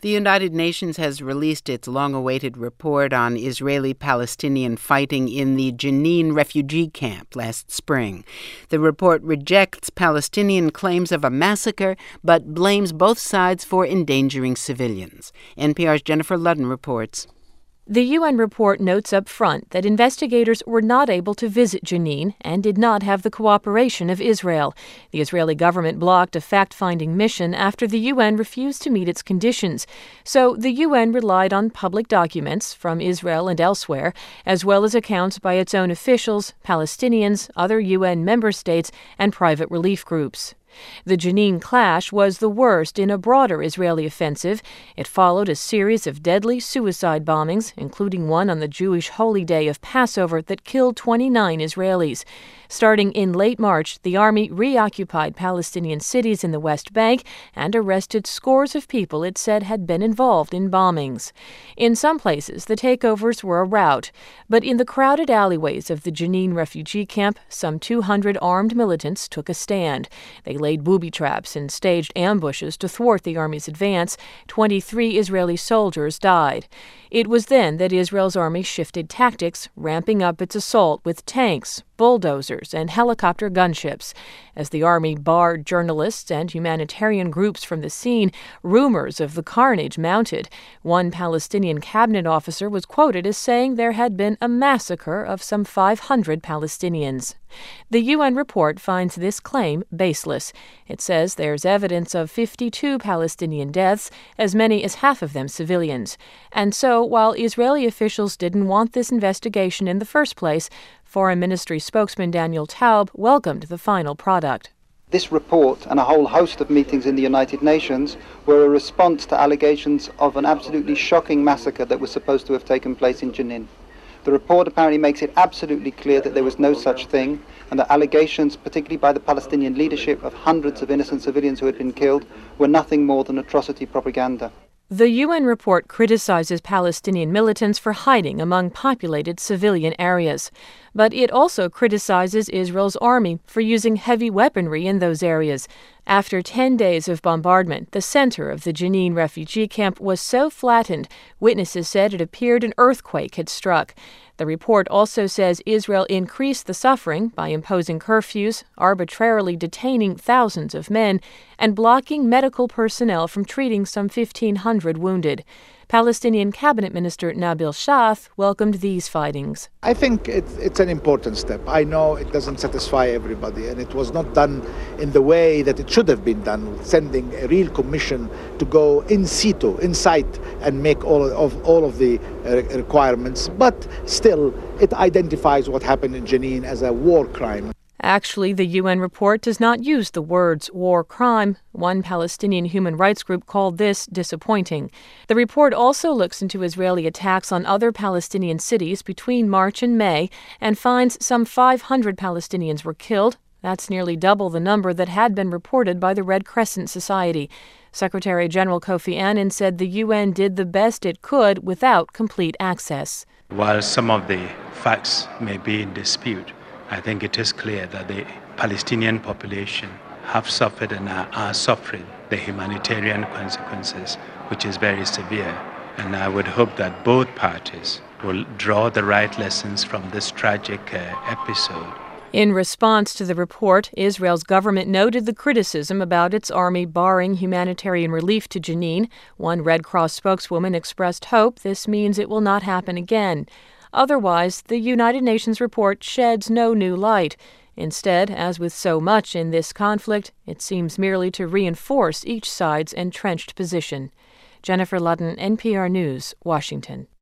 The United Nations has released its long-awaited report on Israeli-Palestinian fighting in the Jenin refugee camp last spring. The report rejects Palestinian claims of a massacre, but blames both sides for endangering civilians. NPR's Jennifer Ludden reports. The UN report notes up front that investigators were not able to visit Jenin and did not have the cooperation of Israel. The Israeli government blocked a fact-finding mission after the UN refused to meet its conditions. So the UN relied on public documents from Israel and elsewhere, as well as accounts by its own officials, Palestinians, other UN member states, and private relief groups. The Jenin clash was the worst in a broader Israeli offensive. It followed a series of deadly suicide bombings, including one on the Jewish holy day of Passover that killed 29 Israelis. Starting in late March, the army reoccupied Palestinian cities in the West Bank and arrested scores of people it said had been involved in bombings. In some places, the takeovers were a rout, but in the crowded alleyways of the Jenin refugee camp, some 200 armed militants took a stand. They laid booby traps and staged ambushes to thwart the army's advance. 23 Israeli soldiers died. It was then that Israel's army shifted tactics, ramping up its assault with tanks, bulldozers, and helicopter gunships. As the army barred journalists and humanitarian groups from the scene, rumors of the carnage mounted. One Palestinian cabinet officer was quoted as saying there had been a massacre of some 500 Palestinians. The UN report finds this claim baseless. It says there's evidence of 52 Palestinian deaths, as many as half of them civilians. And so, while Israeli officials didn't want this investigation in the first place, Foreign Ministry spokesman Daniel Taub welcomed the final product. This report and a whole host of meetings in the United Nations were a response to allegations of an absolutely shocking massacre that was supposed to have taken place in Jenin. The report apparently makes it absolutely clear that there was no such thing, and that allegations, particularly by the Palestinian leadership, of hundreds of innocent civilians who had been killed were nothing more than atrocity propaganda. The UN report criticizes Palestinian militants for hiding among populated civilian areas. But it also criticizes Israel's army for using heavy weaponry in those areas. After 10 days of bombardment, the center of the Jenin refugee camp was so flattened, witnesses said it appeared an earthquake had struck. The report also says Israel increased the suffering by imposing curfews, arbitrarily detaining thousands of men, and blocking medical personnel from treating some 1,500 wounded. Palestinian Cabinet Minister Nabil Shath welcomed these findings. I think it's an important step. I know it doesn't satisfy everybody, and it was not done in the way that it should have been done, sending a real commission to go in situ, in sight, and make all of the requirements. But still, it identifies what happened in Jenin as a war crime. Actually, the UN report does not use the words war crime. One Palestinian human rights group called this disappointing. The report also looks into Israeli attacks on other Palestinian cities between March and May and finds some 500 Palestinians were killed. That's nearly double the number that had been reported by the Red Crescent Society. Secretary General Kofi Annan said the UN did the best it could without complete access. While some of the facts may be in dispute, I think it is clear that the Palestinian population have suffered and are suffering the humanitarian consequences, which is very severe. And I would hope that both parties will draw the right lessons from this tragic episode. In response to the report, Israel's government noted the criticism about its army barring humanitarian relief to Jenin. One Red Cross spokeswoman expressed hope this means it will not happen again. Otherwise, the United Nations report sheds no new light. Instead, as with so much in this conflict, it seems merely to reinforce each side's entrenched position. Jennifer Ludden, NPR News, Washington.